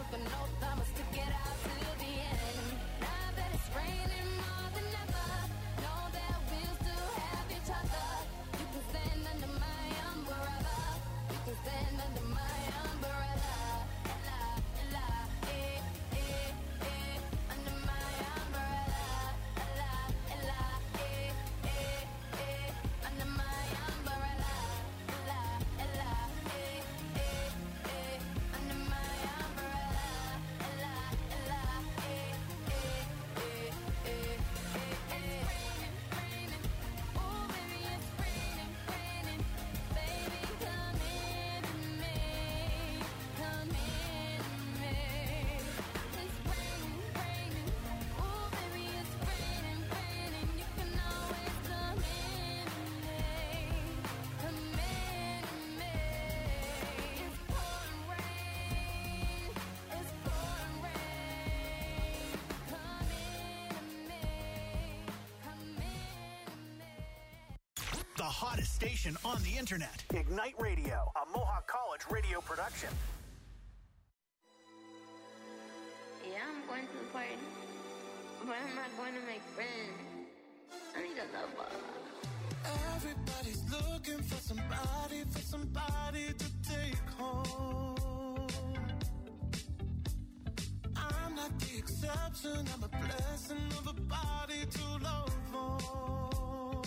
took an oath, I'ma stick it out till the end. Now that it's raining more than ever, know that we'll still have each other. You can stand under my umbrella. You can stand under my umbrella. La, eh, eh, eh, under my umbrella. La, eh, eh, eh, under my umbrella. La, eh, eh, eh, under my umbrella. La, eh, eh, eh, eh, eh. It's raining, oh baby, it's raining. Baby, come into me, come into me. It's raining, oh baby, it's raining. You can always come into me, come into me. It's pouring rain, it's pouring rain. Come into me, come into me. The hottest station on the internet. Ignite Radio, a Mohawk College radio production. Yeah, I'm going to the party, but I'm not going to make friends. I need a lover. Everybody's looking for somebody to take home. I'm not the exception, I'm a blessing of a body to love on.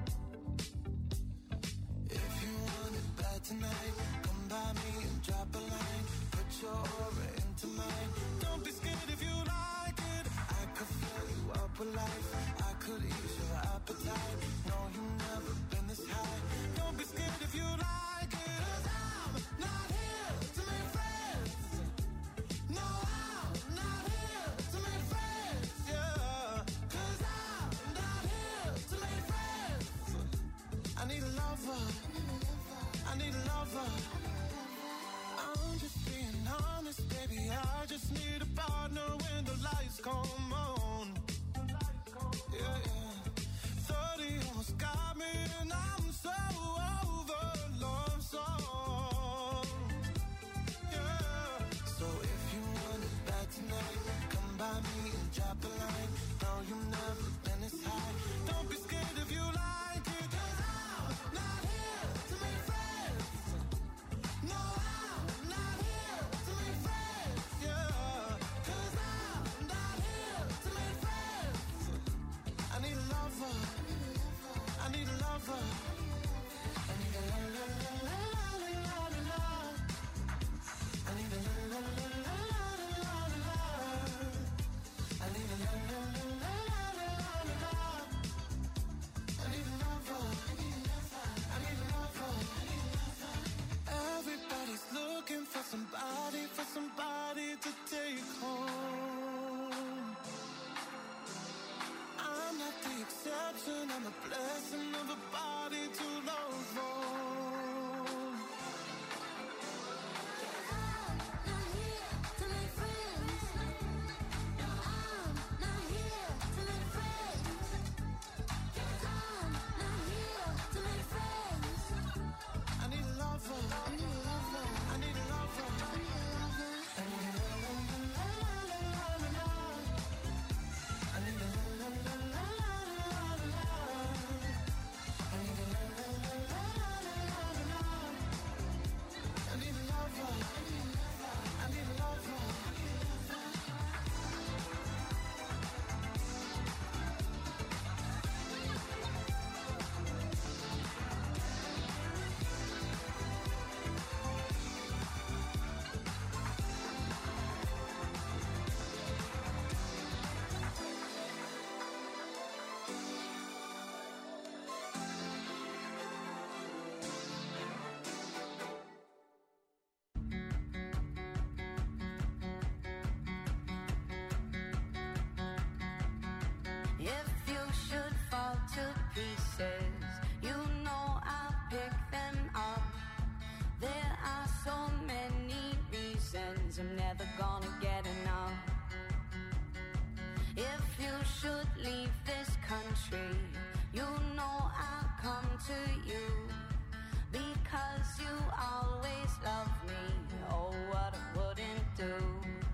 If you want it bad tonight, come by me and drop a line. Put your aura into mine. Don't be scared if you like it. I could fill you up with life. I could ease your appetite. No, you've never been this high. Don't be scared if you like it. 'Cause I'm not here to make friends. No, I'm not here to make friends. Yeah. 'Cause I'm not here to make friends. I need a lover. I need a lover. I'm just being honest, baby. I just need a partner when the lights come on. Yeah, yeah. 30 almost got me, and I'm so over love song. Yeah. So if you want it bad tonight, come by me and drop a line. No, you've never been this high. Don't be scared if you like it. 'Cause I'm not here to make friends. No, I'm not here to make friends. Yeah. 'Cause I'm not here to make friends. I need a lover. I need a lover. I need a la la la la la la la la. I need a la la la la la la la la. I need a la la la la la la la. I need a lover. I need a lover. Everybody's looking for somebody to take home. I'm not the exception, I'm a blessing of a body to love on. I'm not here to make friends. No, I'm not here to make friends. I'm not here to make friends. I need a lover. I need a lover. I need a lover. I need a lover. I need a la la la la la la la. I need a la la la la la la la. I need a la la la la la la la. I need a lover. I need a lover. If you should fall to pieces, you know I'll pick them up. There are so many reasons I'm never gonna get enough. If you should leave this country, you know I'll come to you. Because you always love me, oh what I wouldn't do.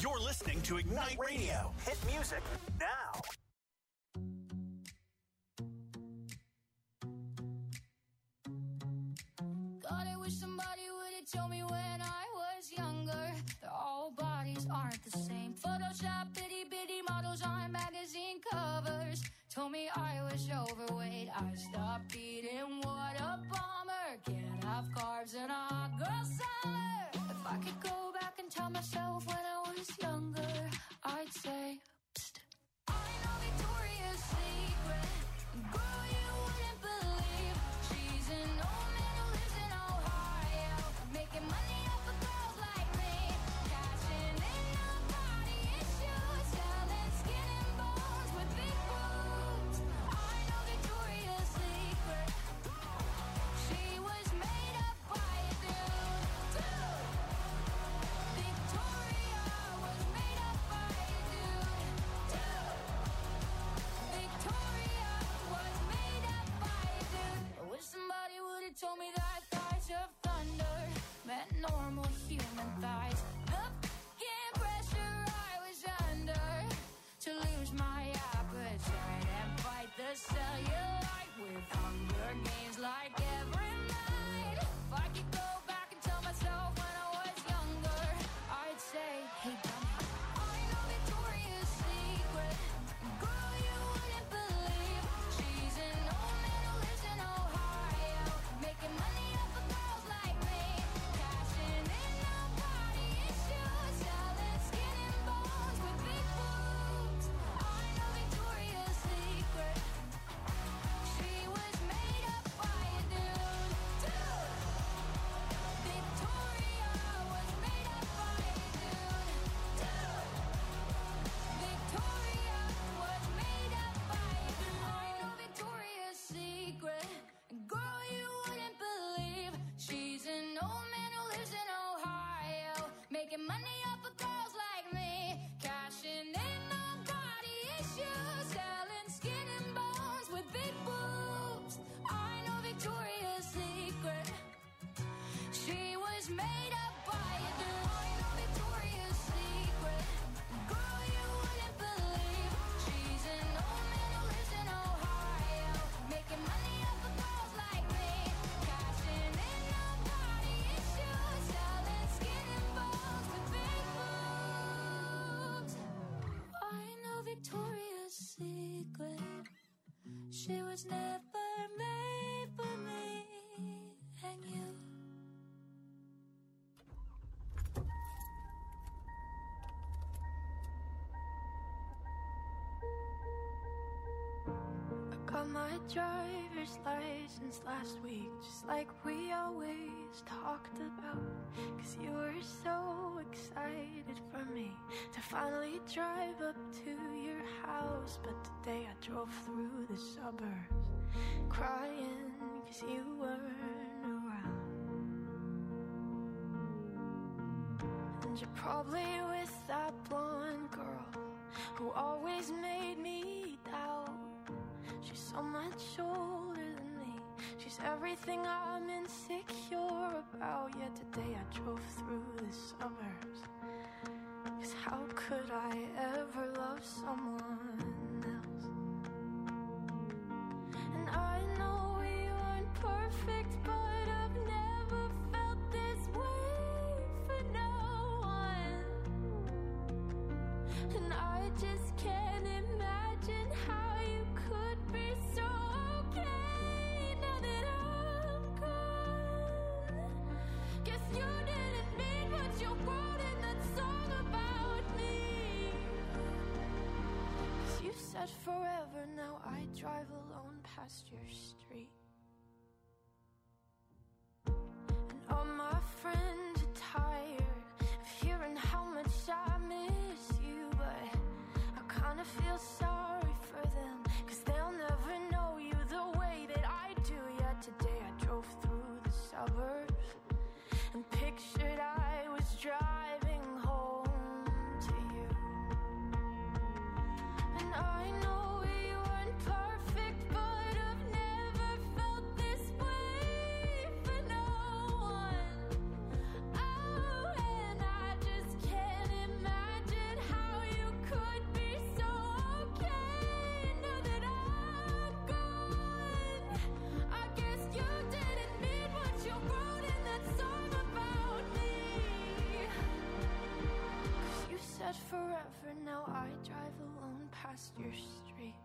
You're listening to Ignite Radio. Hit music now. God, I wish somebody would have told me when I was younger that all bodies aren't the same. Photoshop itty bitty models on magazine covers told me I was overweight. I stopped eating, what a bummer. Can't have carbs in a hot girl summer. If I could go back and tell myself when I was younger, I'd say, psst. I know Victoria's Secret, girl, you wouldn't believe. She's an old man who lives in Ohio, making money off of girls like me, cashing in on body issues, selling skin and bones with big boobs. I know Victoria's Secret. She was made up by a dude. Victoria was made up by a dude. Victoria was made up by a dude. I wish somebody would have told me that thighs of thunder meant normal human thighs. The f***ing pressure I was under to lose my appetite and fight the cellulite with Hunger Games like every night. If I could go back and tell myself when I was younger, I'd say, hey, dummy, I know Victoria's Secret. Girl, you wouldn't believe. She's an old man who lives in Ohio, making money off of girls like me, cashing in on body issues, selling skin and bones with big boobs. I know Victoria's Secret. She was made up by a dude. Victoria was made up by a dude. Victoria was made up by a dude. I know Victoria's Secret. Girl, you wouldn't believe. She's an old man who lives in Ohio, making money off of girls like me, cashing in on body issues, selling skin and bones with big boobs. I know Victoria's Secret. She was made up by a dude. I know Victoria's Secret. Girl, you wouldn't believe. She's an old man who lives in Ohio, making money off of girls like me, cashing in on body issues, selling skin and bones with big boobs. I know Victoria's Secret. She was never made for me and you. I got my driver's license last week, just like we always talked about. 'Cause you were so excited for me to finally drive up to your house. But today I drove through the suburbs crying 'cause you weren't around. And you're probably with that blonde girl who always made me doubt. She's so much older than me. She's everything I'm insecure about. Yet today I drove through the suburbs. 'Cause how could I ever love someone else? And I know we weren't perfect, but I've never felt this way for no one. And I just can't imagine how you could be so okay now that I'm gone. Guess you didn't mean what you wrote in that song about me. 'Cause you said forever, now I drive alone past your street. And all my friends are tired of hearing how much I miss you, but I kinda feel sorry for them, 'cause they'll never know you the way that I do. Yet today I drove through the suburbs and pictured I was driving home to you. And I know we weren't perfect, but I've never felt this way for no one. Oh, and I just can't imagine forever, now I drive alone past your street.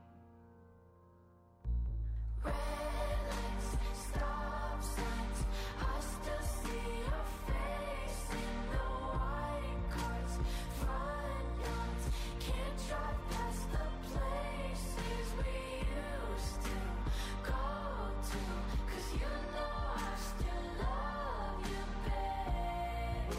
Red lights, stop signs, I still see your face in the white cars, front yards, can't drive past the places we used to go to, 'cause you know I still love you, babe.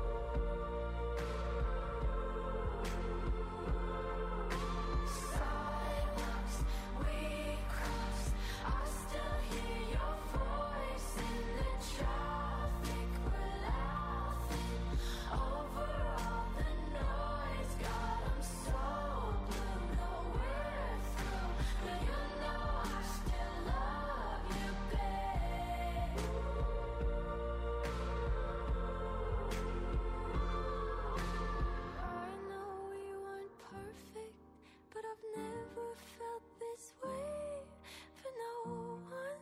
Sidewalks we cross, I still hear your voice in the traffic. We're laughing over all the noise. God, I'm so blue, no we're through, but you know I still love you, babe. I know we weren't perfect, but I've never felt this way for no one.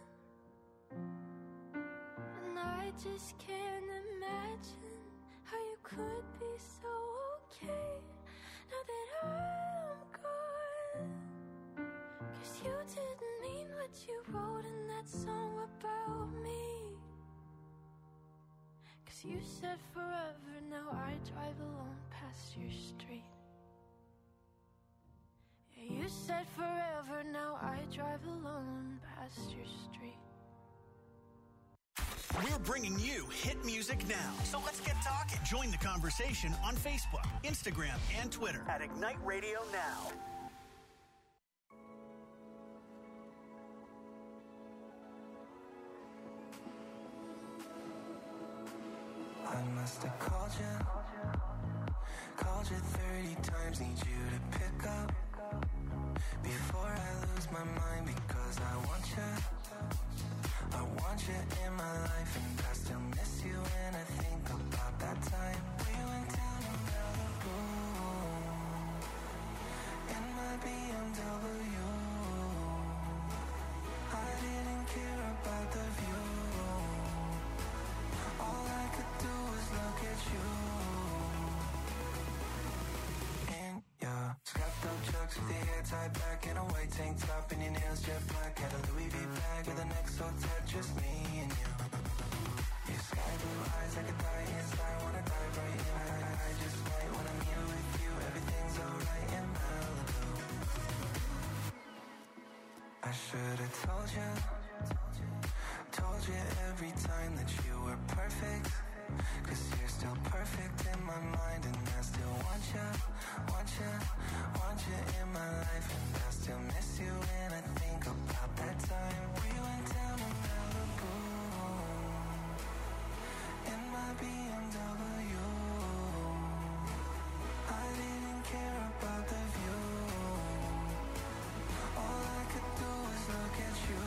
And I just can't imagine how you could be so okay now that I'm gone. 'Cause you didn't mean what you wrote in that song about me. 'Cause you said forever, now I drive alone past your street. Yeah, you said forever, now I drive alone past your street. We're bringing you hit music now. So let's get talking. Join the conversation on Facebook, Instagram, and Twitter at Ignite Radio Now. I must have called you 30 times, need you to pick up before I lose my mind, because I want you in my life, and I still miss you when I think about that time we went down to Malibu in my BMW. I didn't care about the view, all I could do was look at you. In your scuffed up chucks with your hair tied back in a white tank top and your nails jet black, had a Louis V bag with an XO tat, just me and you. Your sky blue eyes, I could die inside, wanna dive right in. I just might when I'm here with you, everything's alright in Malibu. I should've told you every time that you were perfect, 'cause you're still perfect in my mind, and I still want you in my life, and I still miss you when I think about that time we went down to Malibu in my BMW. I didn't care about the view, all I could do was look at you.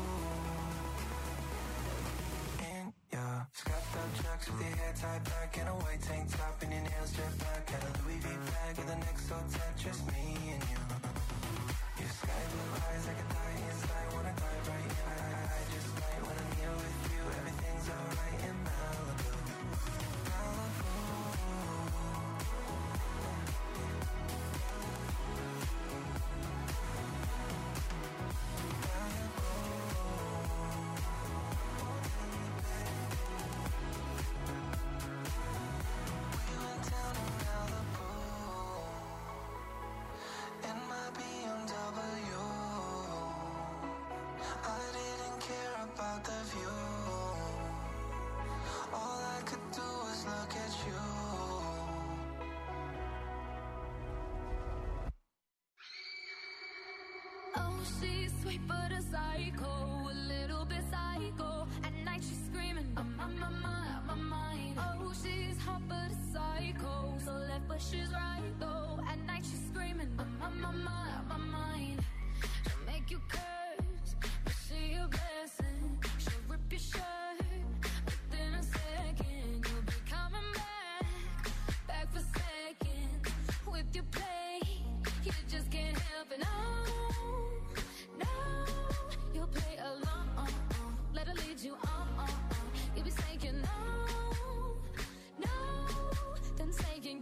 In your scuffed up chucks with your hair tied back in a white tank top and your nails jet black, had a Louis V bag with an XO tat, just me and you. Your sky blue eyes, I could die inside, wanna dive right in. I just might when I'm here with you, everything's alright in Malibu. Malibu. We went down to Malibu in my BMW. I didn't care about the view, all I could do was look at you. Oh, she's sweet but a psycho, a little bit psycho. At night she's screaming, I'm on my mind. Oh, she's hot but a psycho, so left but she's right though. At night she's screaming, I'm on my mind. She'll make you curse, but she a blessing. She'll rip your shirt within a second. You'll be coming back for seconds with your play. You just can't help it, no. You'll play along, let her lead you on. You'll be saying no, then saying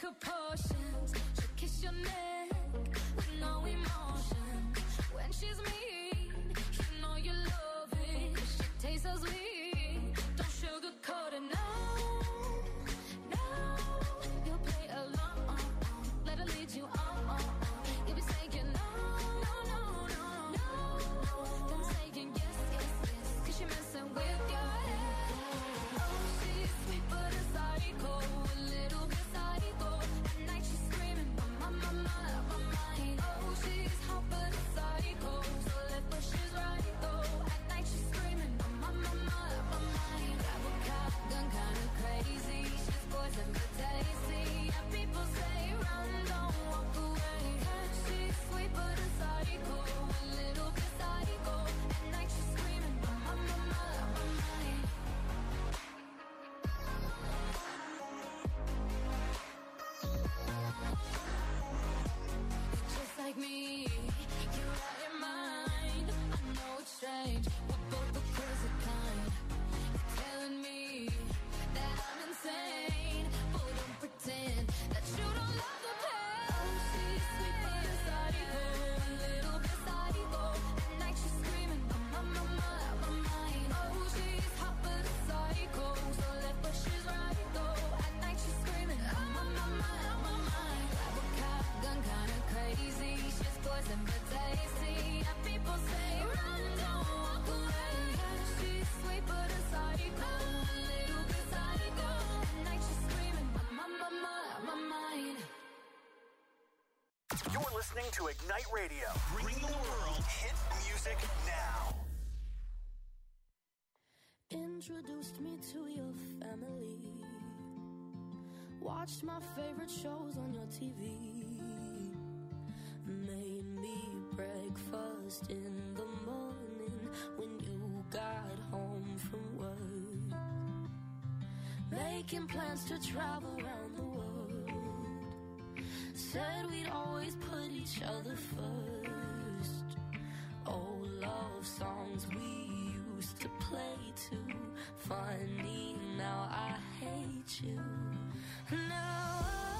proportions. She'll kiss your neck with no emotion. When she's mean, you know you love it. She tastes so sweet. Don't sugarcoat it, no. You'll play along. Let her lead you on. You'll be saying no. Then saying yes. 'Cause she's messing with your head. Oh, she's sweet but a psycho. A little bit psycho. At night she's screaming, my mind. Oh, she's hot but a psycho. So left but she's right though. At night she's screaming, my mind. Grab a cop, gun kinda crazy. She's poison but tasty. Yeah, people say run, don't walk away. She's sweet but a psycho. A little bit psycho. At night she's screaming, my mind. Just like me, you're out your mind. I know it's strange, we're both the crazy kind. You're telling me that I'm insane, but don't pretend that you don't love the pain. Oh, she's sweet but a psycho, a little bit psycho. At night she's screaming, my mind. Oh, she's hot but a psycho, so left but she's right though. At night she's screaming, my mind. Grab a cop, gun kinda crazy. She's poison but tasty. Yeah, people say run, don't walk away. She's sweet but a psycho, a little bit psycho. At night she's screaming, my mind. You're listening to Ignite Radio, bringing the world hit music now. Introduced me to your family. Watched my favorite shows on your TV. Made me breakfast in the morning when you got home from work. Making plans to travel around the world. Said we'd always put each other first. Old love songs we used to play too. Funny, now I hate you. Now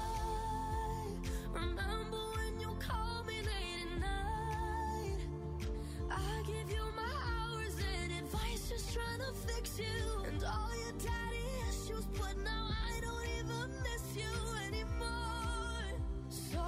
I remember when you called me late at night. I give you my hours and advice, just trying to fix you. And all your daddy issues, but now I don't even miss you anymore. So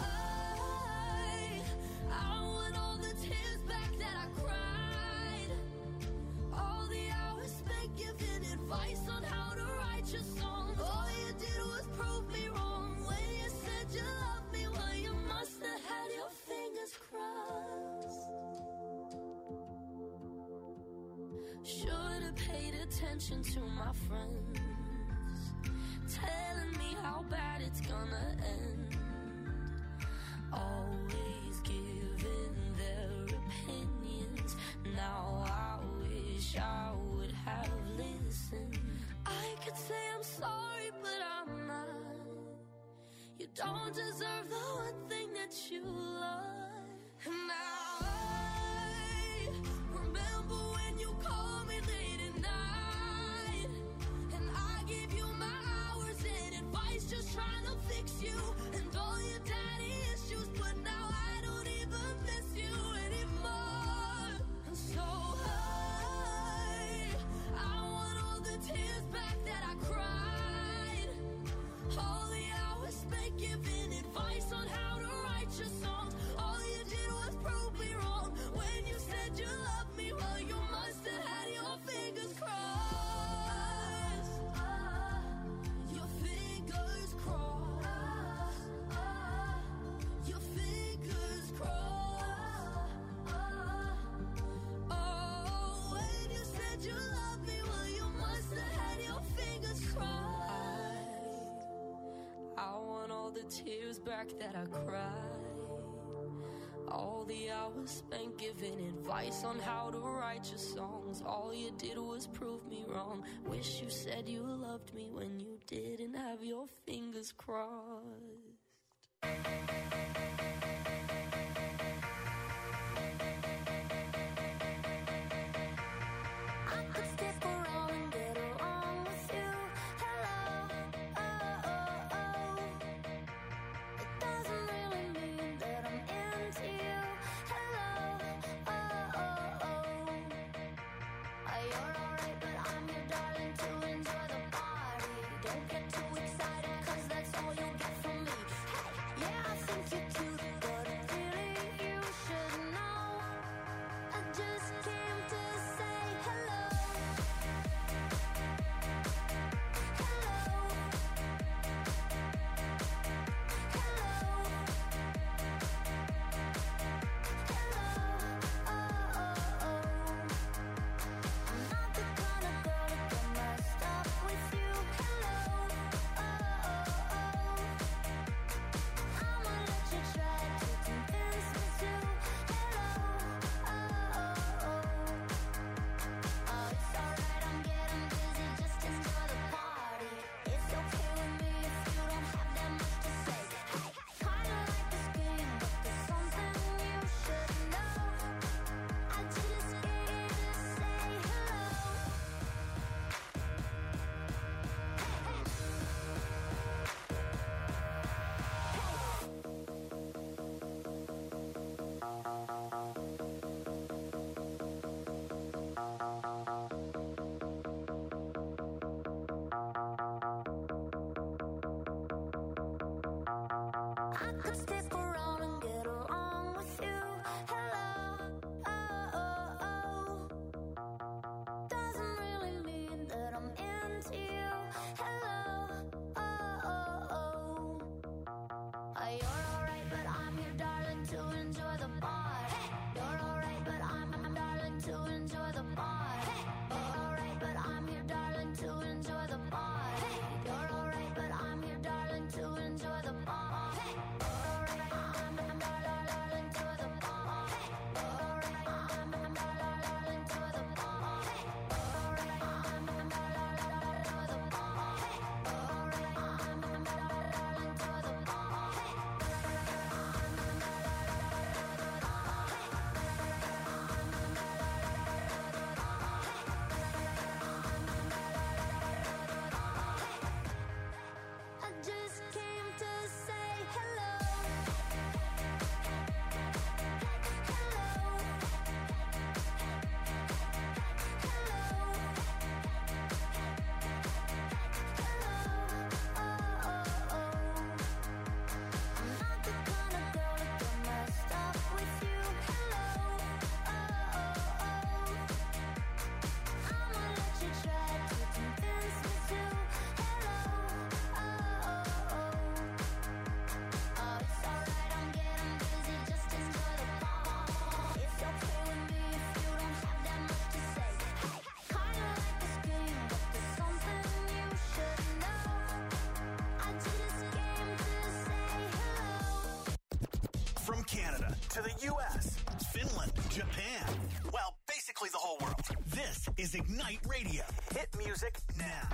I want all the tears back that I cried. All the hours spent giving advice on how to write your songs. All you did was prove me wrong. When you said you loved me, well, you must have had your fingers crossed. Should have paid attention to my friends, telling me how bad it's gonna end. Always giving their opinions. Now I wish I would have listened. I could say I'm sorry, but I'm not. You don't deserve the one thing that you love. And now I remember when you called me late at night. And I gave you my hours and advice, just trying to fix you. And all your daddy issues, but now I don't even miss you anymore. And so I want all the tears back that I cried. All the hours spent giving advice on how to write your songs. All you did was prove me wrong. When you said you loved me, well, you must have had your fingers crossed. Your fingers crossed. Your fingers crossed. Oh, when you said you loved me, well, you must have had your fingers crossed. I want all the tears back that I cried. All the hours spent giving advice on how to write your songs. All you did was prove me wrong. Wish you said you loved me when you didn't have your fingers crossed. I could stick around and get along with you. Hello, oh, oh, oh. could stick around and get along with you. Hello, oh, oh, oh. Doesn't really mean that I'm into you. Hello, oh, oh, oh. You're alright, but I'm here, darling, to enjoy the bar. You're alright, but I'm darling, to enjoy the bar. You're alright, but I'm here, darling, to enjoy the bar. You're alright, but I'm here, darling, to enjoy the bar. You're alright, I'm darling, to the bar. You're alright, I'm darling, to the bar. You're alright, I'm darling, to the bar. You're alright, I'm darling, to the bar. I just came to say hello. Hello. Hello. Oh, oh, oh. I'm not the kind of girl to get messed up with you. Hello. Oh, oh, oh. I'ma let you try to convince me to. Hello. Oh, oh, oh. Oh, it's alright, I'm getting busy, just enjoy the bar. It's okay with me if you don't have that much to say. Hey, kinda like this game, but there's something you should know. I just came to say hello. From Canada to the U.S., Finland, Japan, well, basically the whole world. This is Ignite Radio. Hit music now.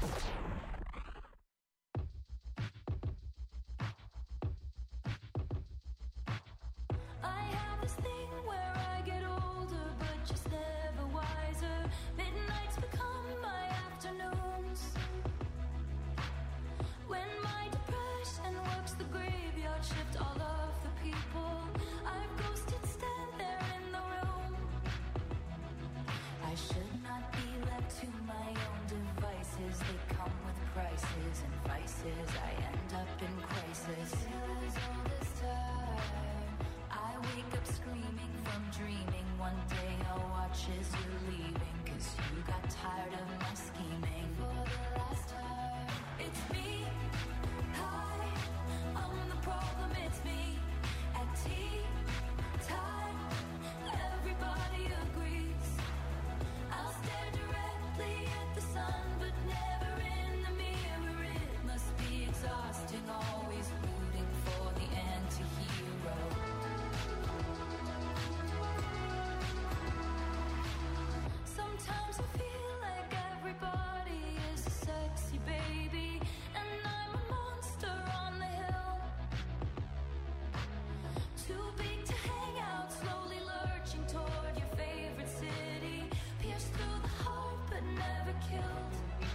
I have this thing where I get older, but just never wiser. Midnights become my afternoons. When my depression works the graveyard shift, all of the people I've ghosted stand there in the room. I should not be left to my own devices. They come with prices and vices. I end up in crisis. Feels all this time. I wake up screaming from dreaming. One day I'll watch as you're leaving, 'cause you got tired of my scheming. For the last time, it's me. Hi, I'm the problem, it's me. At tea time, everybody agrees. I'll stare directly at the sun, but never in the mirror. It must be exhausting, always rooting for the anti-hero. Sometimes I feel like everybody is a sexy baby, and I'm a monster on the hill. Too big to hang out, slowly lurching toward your favorite city. Pierced through the heart, but never killed.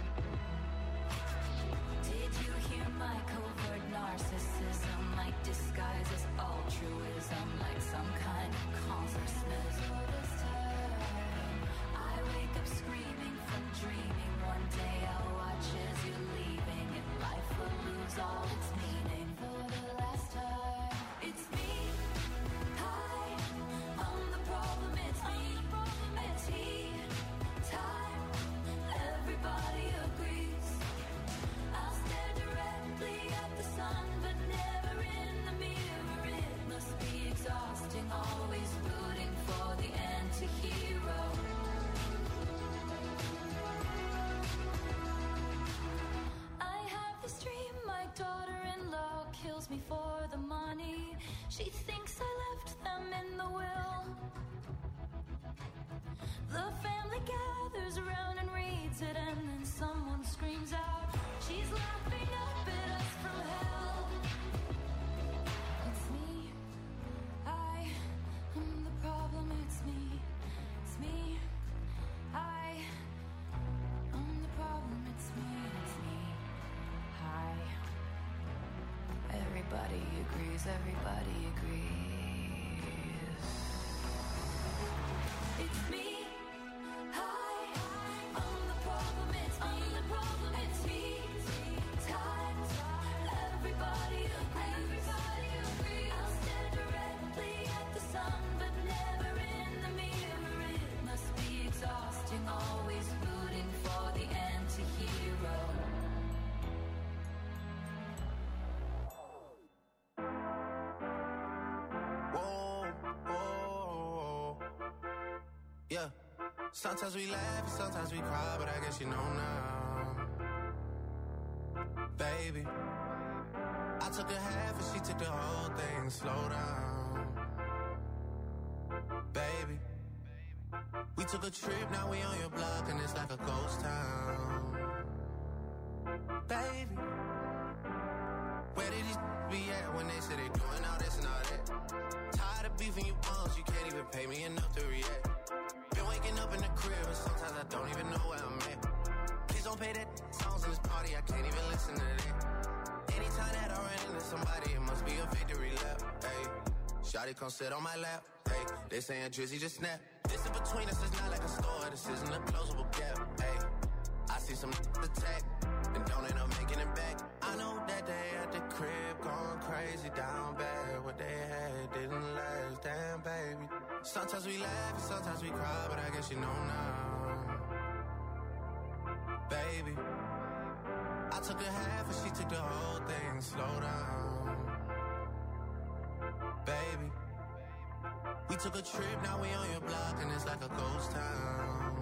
Did you hear my covert narcissism? Like disguise as altruism, like some kind of consciousness. For this time, I wake up screaming from dreaming. One day I'll watch as you're leaving, and life will lose all its meaning. For the last time, it's me. Hi, I'm the problem, it's me. At tea time, everybody agrees. I'll stare directly at the sun, but never in the mirror. It must be exhausting, always rooting for the anti-hero. I have this dream, my daughter-in-law kills me for the money. She thinks I left them in the will. The family gathers around and reads it, and then someone screams out, she's laughing up at us from hell. It's me. I'm the problem, it's me. It's me. I'm the problem, it's me. It's me. Hi. Everybody agrees, everybody agrees. It's me. Hi, I'm the problem, it's me. I'm the problem, it's me. Time, everybody agrees. Everybody agrees. Sometimes we laugh and sometimes we cry, but I guess you know now. Baby, I took a half and she took the whole thing. Slow down. Baby, we took a trip, now we on your block and it's like a ghost town. Baby, where did these be at when they say they doing all this and all that? Tired of beefing you bums, you can't even pay me enough to react. Been waking up in the crib and sometimes I don't even know where I'm at. Please don't pay that songs in this party, I can't even listen to that. Anytime that I run into somebody, it must be a victory lap. Hey, shawty come sit on my lap. Hey, they saying Drizzy just snap. This in between us is not like a store, this isn't a closable gap. Hey, I see some attack and don't end up making it back. I know that they at the crib going crazy down bad. What they had didn't last, damn baby. Sometimes we laugh and sometimes we cry, but I guess you know now. Baby, I took a half and she took the whole thing. Slow down. Baby, we took a trip, now we on your block and it's like a ghost town.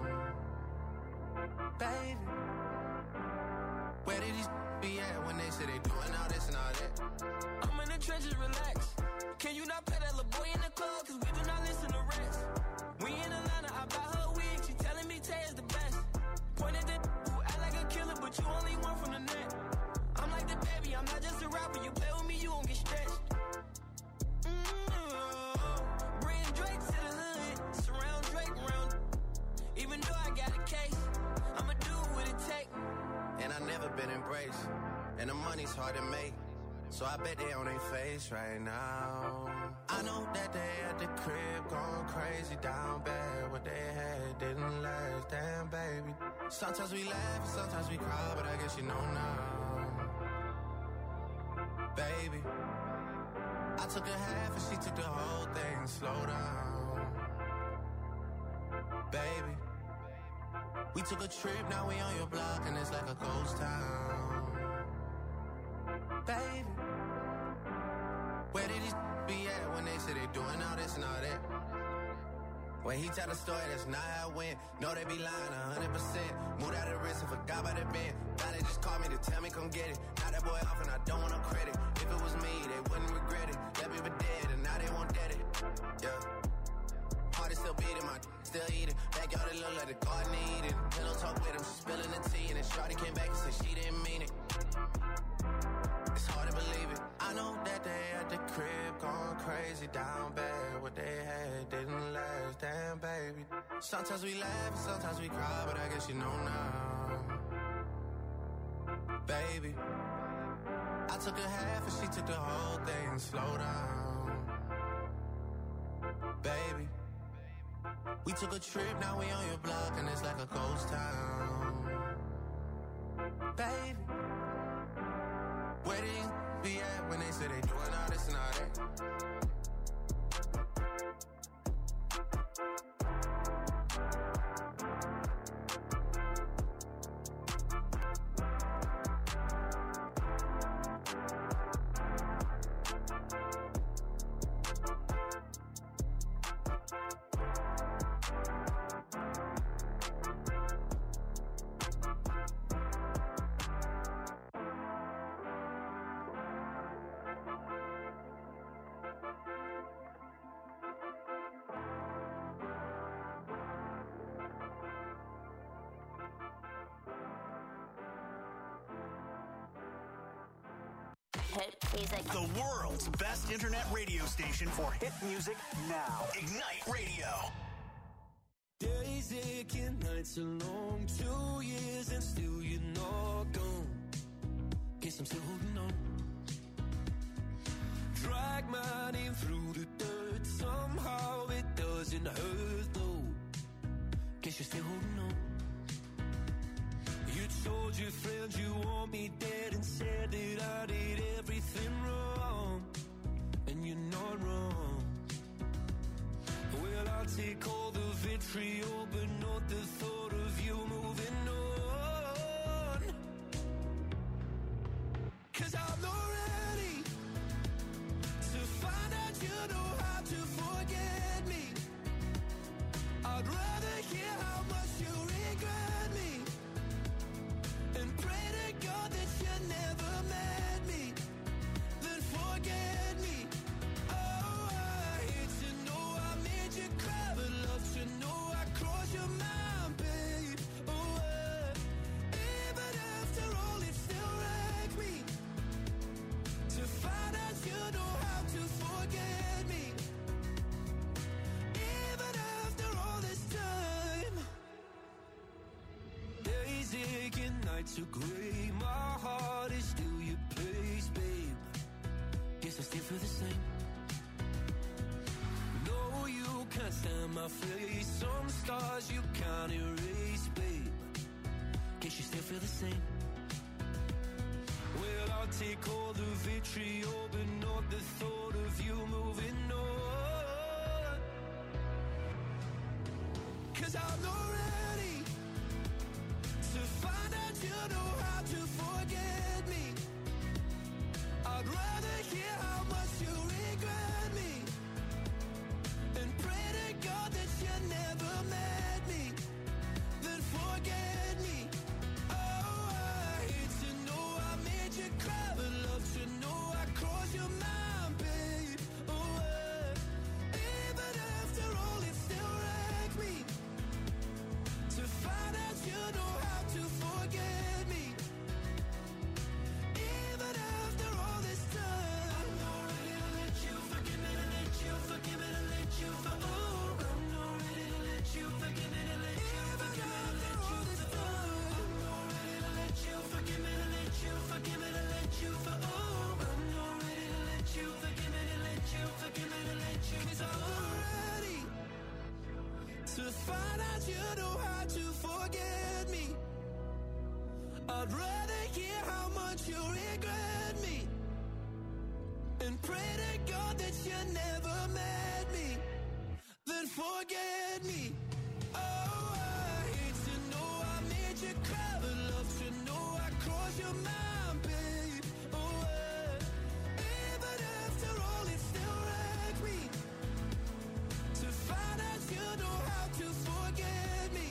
Baby, where did these be at when they say they doing all this and all that? I'm in the trenches, relax. Can you not pay that little boy in the club? Cause we do not listen to rest. We in Atlanta, I buy her wig. She telling me Tay is the best. Pointed at who act like a killer, but you only one from the net. I'm like the baby, I'm not just a rapper. You play with me, you won't get stretched. Bring Drake to the hood. Surround Drake around. Even though I got a case, I'ma do what it take. And I never been embraced, and the money's hard to make, so I bet they on their face right now. I know that they at the crib going crazy down bad. What they had didn't last, damn baby. Sometimes we laugh and sometimes we cry, but I guess you know now. Baby, I took a half and she took the whole thing. Slow down. Baby, we took a trip, now we on your block and it's like a ghost town. Baby, where did these be at when they say they doing all this and all that? When he tell the story, that's not how it went. No, they be lying 100%. Moved out of the risk and forgot about the bend. Now they just call me to tell me come get it. Now that boy off and I don't want no credit. If it was me, they wouldn't regret it. Left me for dead and now they won't dead it. Yeah. Heart is still beating, my still eating. Backyard it look like the garden eating. Pillow talk with him, she spilling the tea. And then shawty came back and said she didn't mean it. It's hard to believe it. I know that they at the crib going crazy down bad. What they had didn't last, damn baby. Sometimes we laugh and sometimes we cry, but I guess you know now. Baby, I took a half and she took the whole thing. Slow down. Baby, we took a trip, now we on your block and it's like a ghost town. Baby, where did you be at when they say they doing all this and all that? The world's best internet radio station for hit music now. Ignite Radio. Days aching, nights are long, 2 years and still you're not gone. Guess I'm still holding on. Drag my name through the dirt, somehow it doesn't hurt though. Guess you're still holding on. You told your friends you want me dead and said that I did everything wrong. And you're not wrong. Well, I'll take all the vitriol, but not the thought of you moving on. 'Cause I'm not ready to find out you know how to forget me. nights are grey. My heart is still your place, babe. Guess I still feel the same. No, you can't stand my face. Some stars you can't erase, babe. Guess you still feel the same. Well, I'll take all the vitriol, but not the thought of you moving on. 'Cause I'm not ready to find out you know how to forget me. I'd rather hear how much you regret me and pray to God that you never met me, then forget me. Oh, I hate to know I made you cry, but love to know I crossed your mind, babe. Oh, even after all, it still wrecks me to find out you know how to forget me. Even after all this time, I'm not ready to let you forgive me, to let you forgive me, to let you for. Oh, I'm not ready to let you forgive me, to let you forgive me, to let you for. I'm not ready to let you forgive me, to let you forgive me, to let you for. Oh, I'm not ready to let you forgive me, to let you forgive me, to let you. 'Cause I'm not ready to find out you know how to forget me. I'd rather hear how much you regret me and pray to God that you never met me, then forget me. Oh, I hate to know I made you cry, but love to know I crossed your mind, babe. Oh, even after all, it still wrecks me to find out you know how to forget me.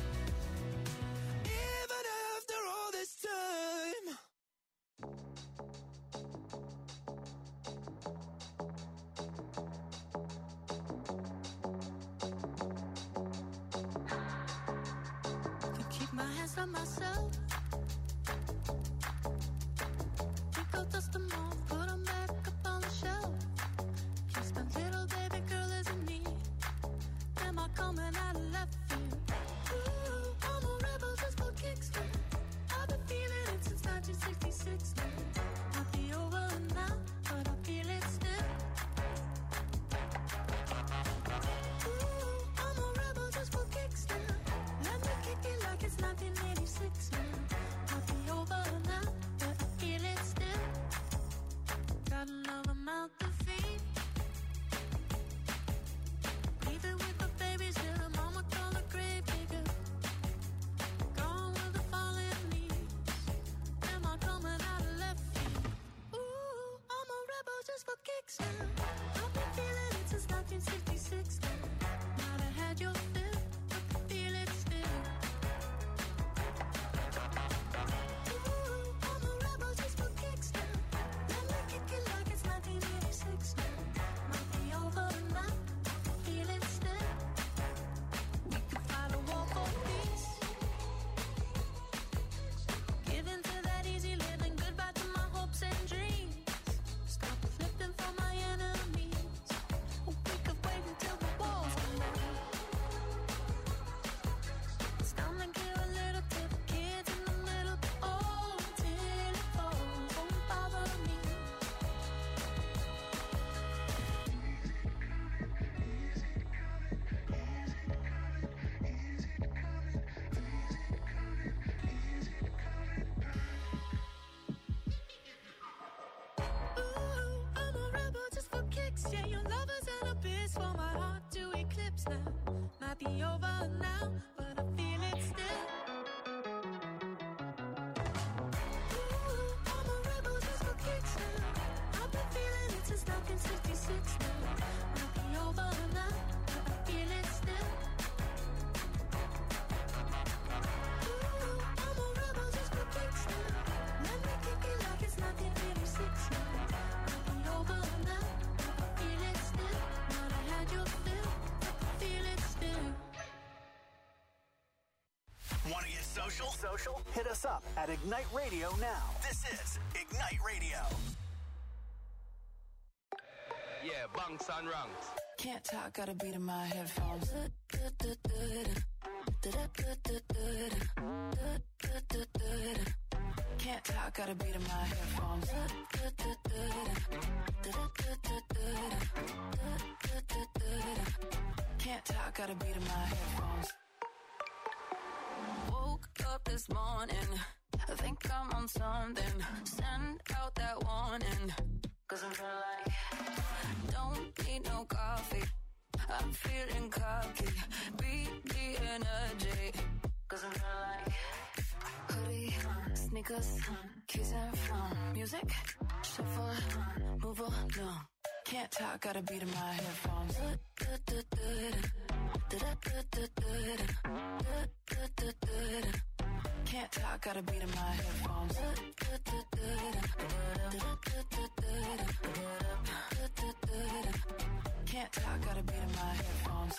Even after all this time. To keep my hands on myself. Pick up, dust them off, put them back up on the shelf. Kiss my little baby girl isn't me. Am I coming out of left field? Ooh, I'm a rebel just for kicks. I've been feeling it since 1966. Might be over now, but I feel it still. Ooh, I'm a rebel just for kicks now. Let me kick it like it's 1986 now. Might be over now, but I feel it still. Got another mouth to feed. Leave it with the babies till the mama call the grave digger. Gone with the fallen leaves. Am I coming out of left field? Ooh, I'm a rebel just for kicks now. I've been feeling it since 1966 now. Might have had your fill, but I feel it still. Ooh, I'm a rebel just for kicks now. Let me kick it like it's 1986 now. Might be over now, I feel it still. We could fight a war for peace. Give in to that easy living, goodbye to my hopes and dreams. Stop flipping for my enemies. We could wait until the walls come down. It's time to give a little to the kids in the middle. Oh, till it falls, won't bother me. Ooh, I'm a rebel just for kicks. Yeah, your love is an abyss for my heart to eclipse now. Might be over now, but I feel it still. Ooh, I'm a rebel just for kicks now. I've been feeling it since 1966 now. Might be over now, but I feel it still. Ooh, I'm a rebel just for kicks now. Let me kick it like it's 1986 now. Might be over now, but I feel it still. Might have had your fill, but I feel it still. Want to get social? Hit us up at Ignite Radio now. This is Ignite Radio. Yeah, bunks and ranks. Can't talk, got a beat in my headphones. Can't talk, got a beat in my headphones. Can't talk, got a beat in my headphones. Woke up this morning, I think I'm on something. Send out that warning, 'cause I'm feeling like don't need no coffee. I'm feeling cocky, beat the energy, 'cause I'm feeling like hoodie, sneakers, keys and phone, music, shuffle, move along. Can't talk, got a beat in my headphones. Can't talk, got a beat in my headphones. Can't talk, got a beat in my headphones.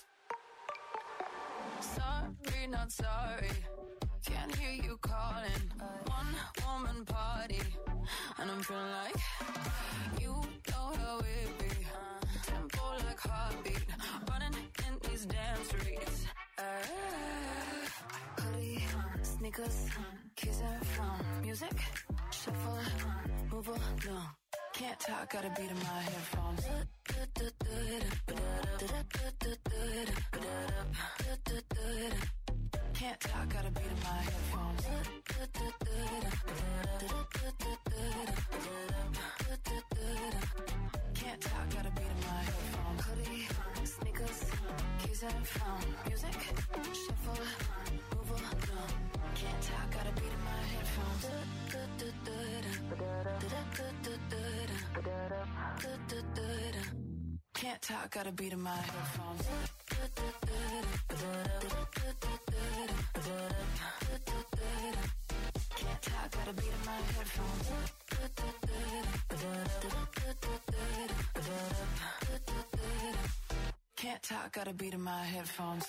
Sorry, not sorry. Can't hear you calling. One woman party, and I'm feeling like you know how it be. Tempo like heartbeat, running in these damn streets. Hoodie, sneakers, keys and phone, music, shuffle, move along. Can't talk, got a beat in my headphones. Can't talk, got a beat in my headphones. Can't talk, got a beat in my headphones. Hoodie, sneakers, keys and phone, music, shuffle, move along. Can't talk, got a beat in my headphones. Can't talk, got a beat in my headphones. Can't talk, got a beat in my headphones. Can't talk, got a beat in my headphones.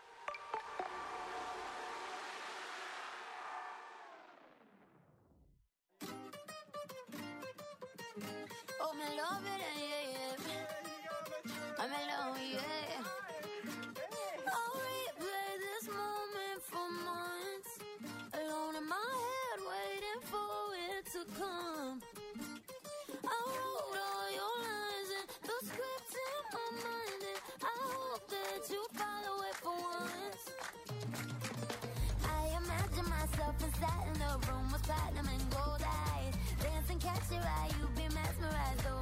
Oh, me love it, yeah, yeah. I'm alone, yeah. I'll replay this moment for months. Alone in my head, waiting for it to come. I wrote all your lines and the script in my mind, and I hope that you follow it for once. I imagine myself inside in the room with platinum and gold eyes. Dancing, catch your eye, you be mesmerized, oh.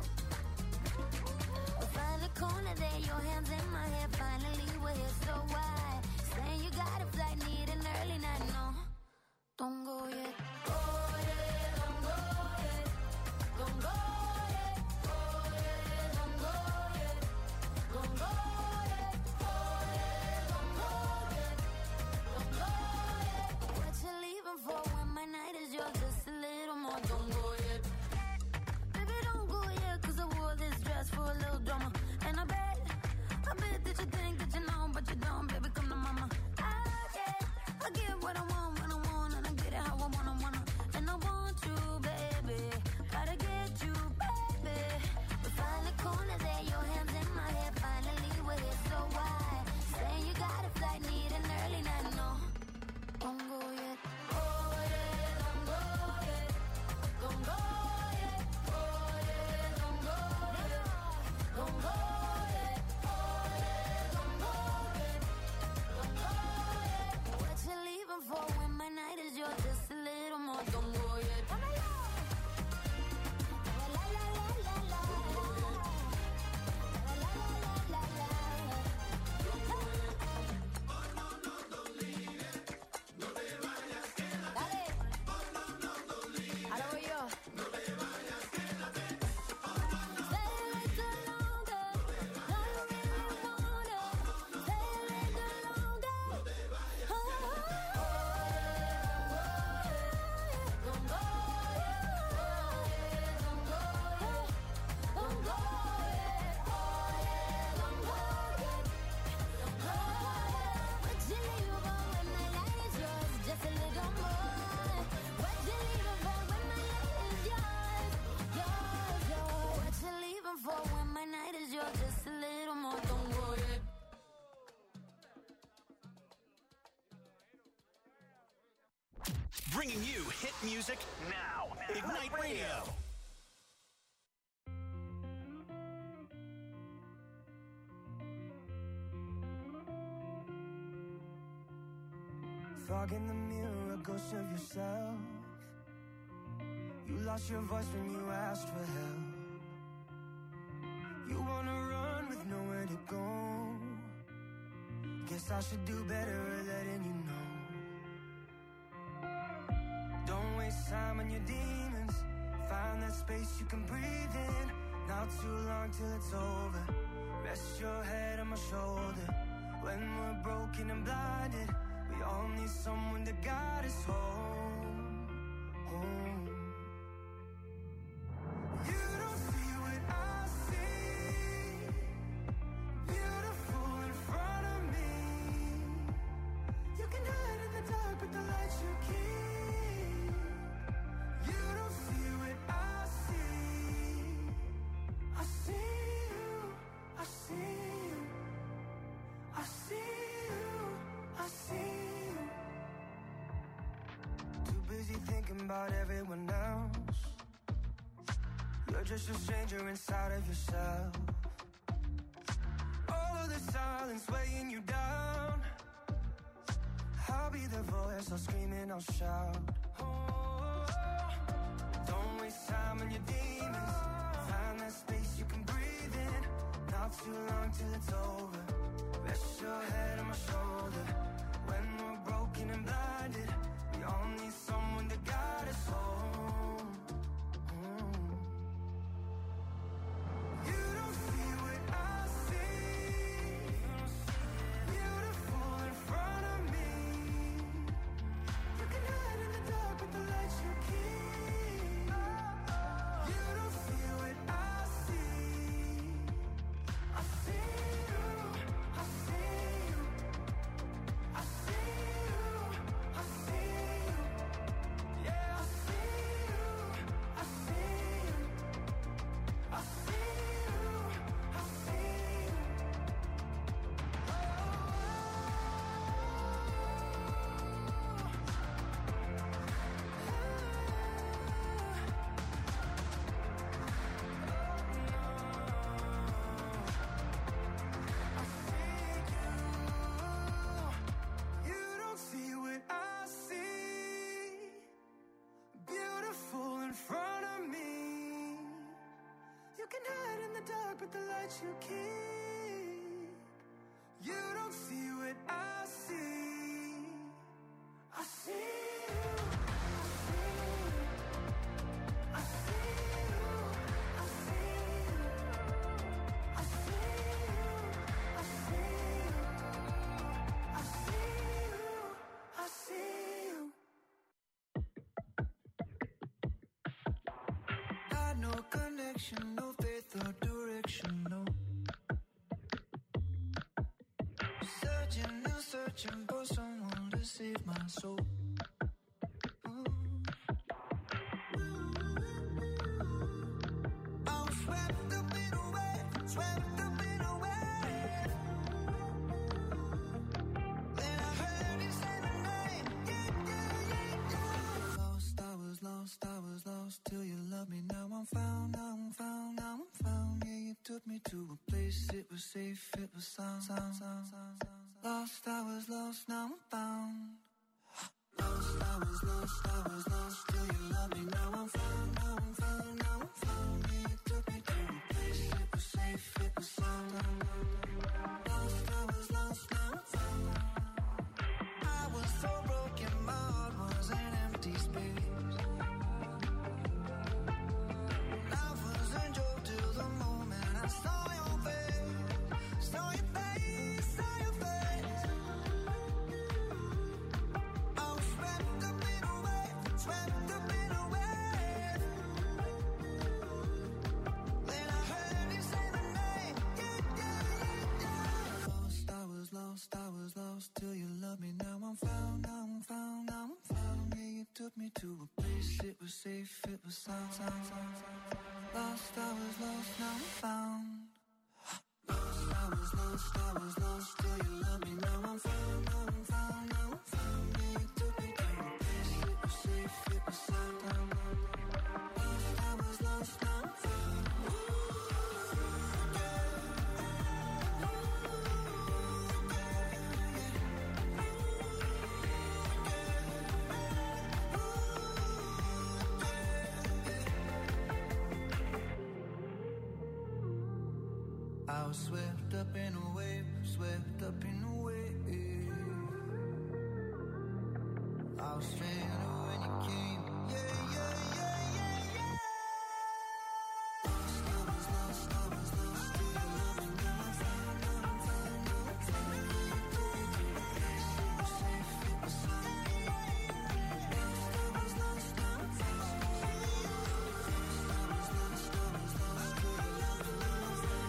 Find the corner there, your hands in my hair. Finally, we're here, so why? Saying you got a flight, need an early night, no. Don't go yet. Oh, yeah, don't go yet. Bringing you hit music now. Ignite Radio. Fog in the mirror, a ghost of yourself. You lost your voice when you asked for help. You wanna run with nowhere to go. Guess I should do better at letting you know. Don't waste time on your demons. Find that space you can breathe in. Not too long till it's over. Rest your head on my shoulder. When we're broken and blinded, we all need someone to guide us home, home. You don't see what I see. Beautiful in front of me. You can hide in the dark with the lights you keep. You don't see what I see. I see you, I see you, I see you, I see you. Too busy thinking about everyone else. You're just a stranger inside of yourself. All of the silence weighing you down. I'll be the voice, I'll scream and I'll shout. Oh, don't waste time on your demons. Find that space you can breathe in. Not too long till it's over. Rest your head on my shoulder. When we're broken and blinded, we all need someone to guide us home. You don't see what I see. Beautiful in front of me. You can hide in the dark with the lights you keep. You don't see what I see. I see you, I see you, I see you, I see you. Yeah, I see you, I see you, I see you, I see you. You don't see what I see. Beautiful in front of me. You can hide in the dark with the lights you keep. You don't see what I see. I see you, I see you, I see you, I see you, I see you, I see you, I see you. Had no connection, no faith or direction, no. Searching and searching for someone to save my soul. I'm swept up in a wave, swept up in a wave. Then I heard you say my name, yeah, yeah, yeah, yeah. Lost, I was lost, I was lost till you loved me. Now I'm found, now I'm found, now I'm found. Yeah, you took me to a place, it was safe, it was sound, sound, sound, sound, sound. Lost, I was lost, now I'm found. Lost, I was lost, I was lost till you loved me. Now I'm found, now I'm found, now I'm found. Yeah, you took me to a place, it was safe, it was sound. Lost, I was lost, now I'm found. I was so broken, my heart was an empty space. Life was a joke till the moment I saw your face, saw your face, saw your face. I was swept up in a wave, swept up in a wave. Then I heard you say my name, yeah, yeah, yeah, yeah. Lost, I was lost, I was lost till you loved me. Now I'm found, now I'm found, now I'm found. Yeah, you took me to a place, it was safe, it was sound, sound, sound, sound. Lost, I was lost, now I'm found. Lost, I was lost, I was lost till you loved me. Now I'm found, now I'm found, now I'm found. Yeah, you took me to a place, it was safe. safe, it was so down. If I was lost, I'm found. I was swept up in a wave, swept up in a wave. I was stranded when you came, yeah, yeah, yeah, yeah, yeah. Lost, I was lost, I was lost to your love, and now I'm found, now I'm found, now I'm found. It was safe, it was sound. Lost, I was lost, now I'm found. Lost, I was lost, I was lost to your love, and now I'm found.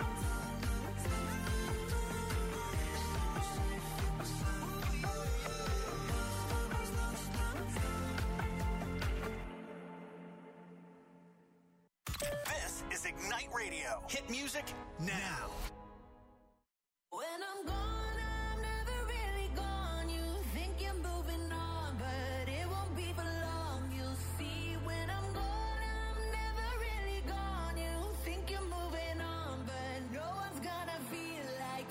This is Ignite Radio. Hit music now. When I'm gone, I'm never really gone. You think you're moving on, but it won't be for long. You'll see when I'm gone, I'm never really gone. You think you're moving on, but no one's gonna feel like.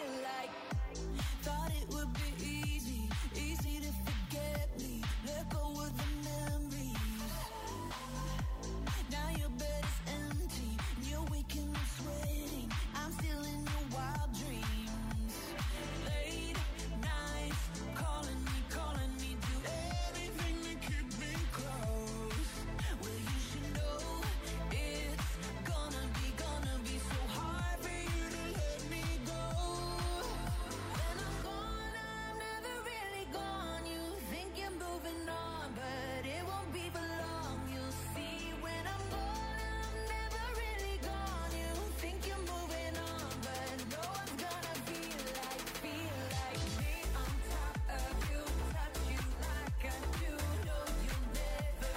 Thought it would be easy to forget me. Let go of the memories. Now your bed is empty, you're waking up sweating. I'm still in your wild dreams. Late nights, calling me, do anything to keep me close. Well, you should know it's gonna be so hard for you to let me go. When I'm gone, I'm never really gone. You think you're moving on, but it won't be for long. You'll see when I'm gone, I'm never really gone. You think you're moving on, but no one's gonna feel like me on top of you, touch you like I do. No, you'll never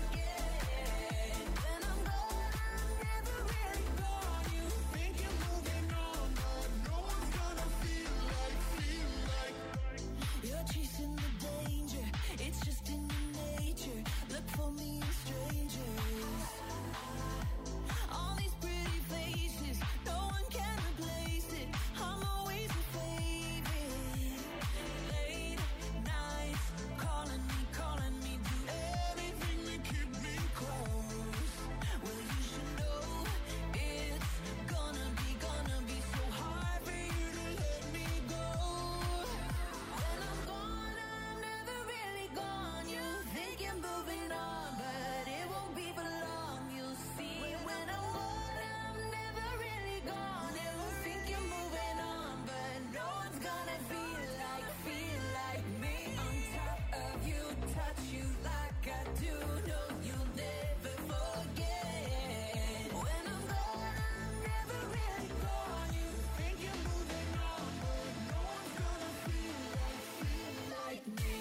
forget. When I'm gone, I'm never really gone. You think you're moving on, but no one's gonna feel like. You're chasing the danger, it's just in your nature. Look for me in strangers. All these pretty faces, no one can replace it. I'm always your favorite. Late nights, calling me, do anything to keep me close. Well, you should know it's gonna be so hard for you to let me go. When I'm gone, I'm never really gone. You think you're moving on, but it won't be for long. You'll see when I'm gone, I'm never really gone. You think you're moving on, but no one's gonna feel like me on top of you, touch you like I do. No, you'll never forget. When I'm gone, I'm never really gone. You think you're moving on, but no one's gonna feel like me.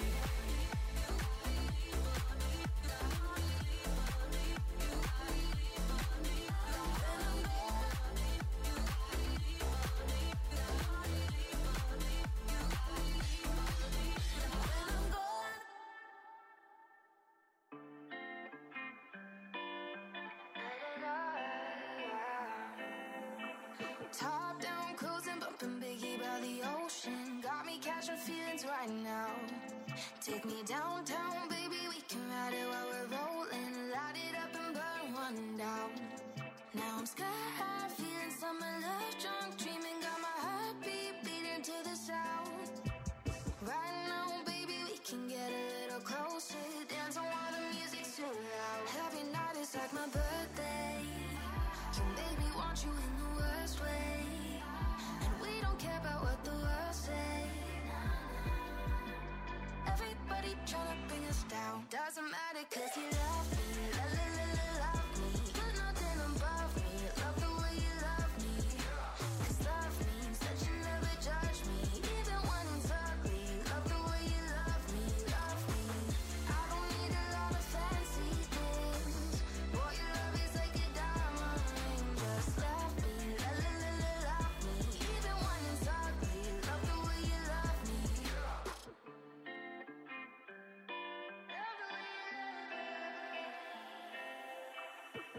Top down, cruising, bumping Biggie by the ocean. Got me catching feelings right now. Take me downtown, baby, we can ride it while we're rolling. Light it up and burn one down. Now I'm sky high, feeling summer love, drunk, dreaming, got my heartbeat beating to the sound. Right now, baby, we can get a little closer. Dance on while the music's too loud. Every night is like my birthday. You make me want you in the worst way. And we don't care about what the world say. Everybody tryna bring us down. Doesn't matter 'cause you love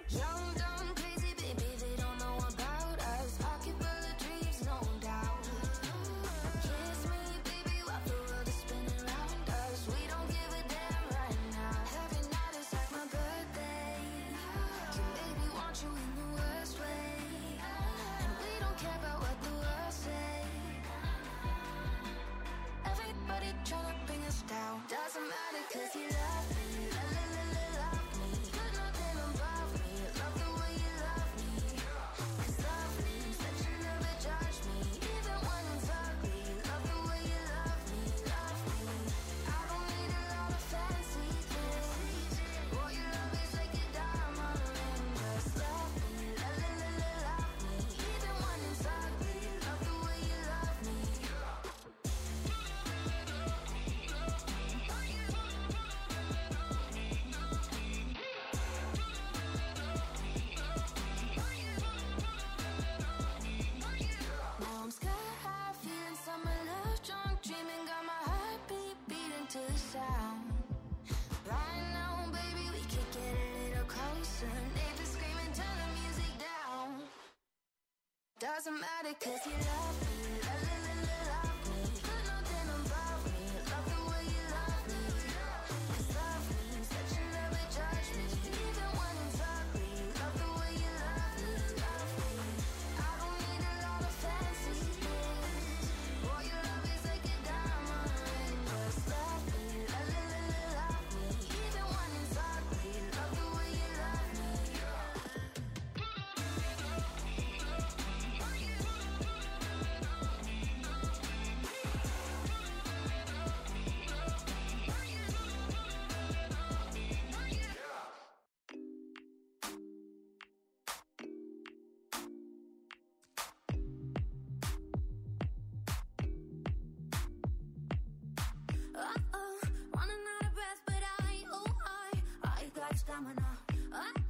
Young, dumb, crazy, baby, they don't know about us. Pocket full of dreams, no doubt. Kiss me, baby, while the world is spinning around us. We don't give a damn right now. Every night is like my birthday. So baby, want you in the worst way. And we don't care about what the world say. Everybody tryna bring us down. Doesn't matter 'cause you love me. Love me. Could nothing above me. Love the way you love me. 'Cause love means that you never judge me. Even when it's ugly. Love the way you love me. Love me. I don't need a lot of fancy things. What you love is like a diamond ring. Just love me. Love me. Even when it's ugly. Love the way you love me. Now I'm sky high, feeling summer love drunk, dreaming, got my heartbeat beating to the sound. Right now, baby, we could get a little closer. Neighbors screaming, turn the music down. Doesn't matter 'cause you love me. Love me. Could nothing above me. Love the way you love me. 'Cause love means that you never judge me. Even when it's ugly. Love the way you love me. Love me. I don't need a lot of fancy things. What you love is like a diamond ring. Just love me. Love me. Even when it's ugly. Love the way you love me. Running out of breath, but I got stamina.